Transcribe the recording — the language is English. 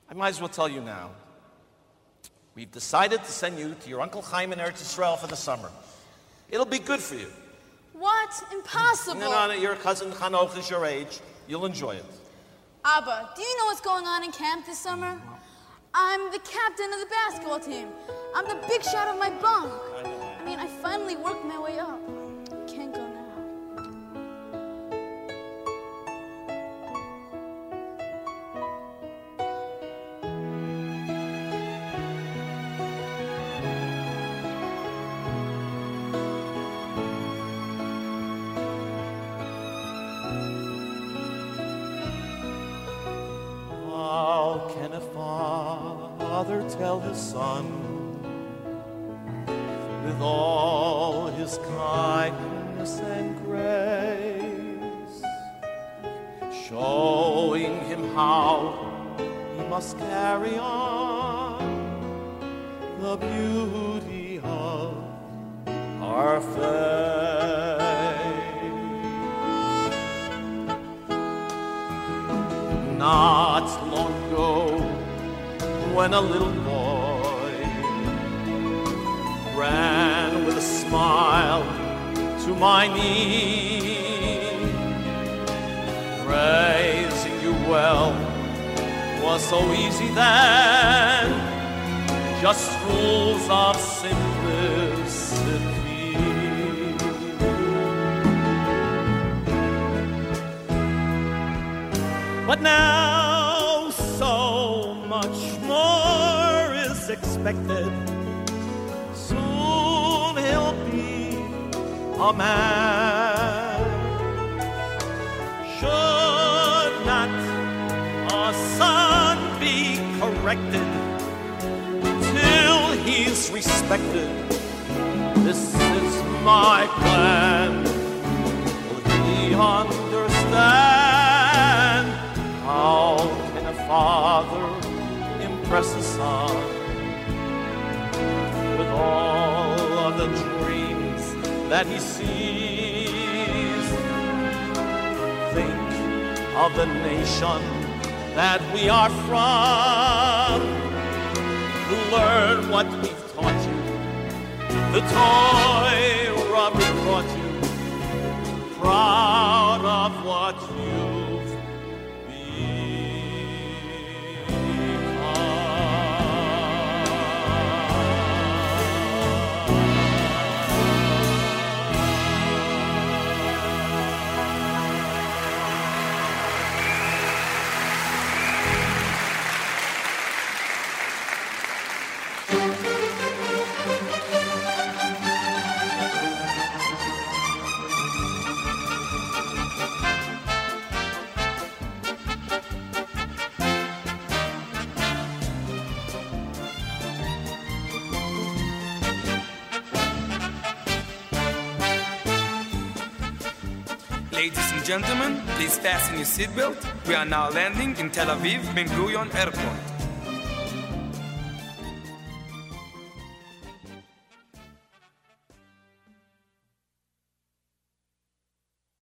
I might as well tell you now. We've decided to send you to your Uncle Chaim in Eretz Yisrael for the summer. It'll be good for you. What? Impossible. No, your cousin Hanoch is your age. You'll enjoy it. Abba, do you know what's going on in camp this summer? I'm the captain of the basketball team. I'm the big shot of my bunk. I finally worked my way up. Can't go now. How can a father tell his son with all his kindness and grace, showing him how he must carry on the beauty of our faith? Not long ago, when a little boy ran with a smile to my knee, raising you well was so easy then, just rules of simplicity. But now so much more is expected. Soon he'll be a man. Should not a son be corrected till he's respected? This is my plan. Will he understand? How can a father impress a son with all of the dreams that he sees? Think of the nation that we are from. Learn what we've taught you, the Torah we brought you, proud of what you've Ladies and gentlemen, please fasten your seatbelt. We are now landing in Tel Aviv Ben Gurion Airport.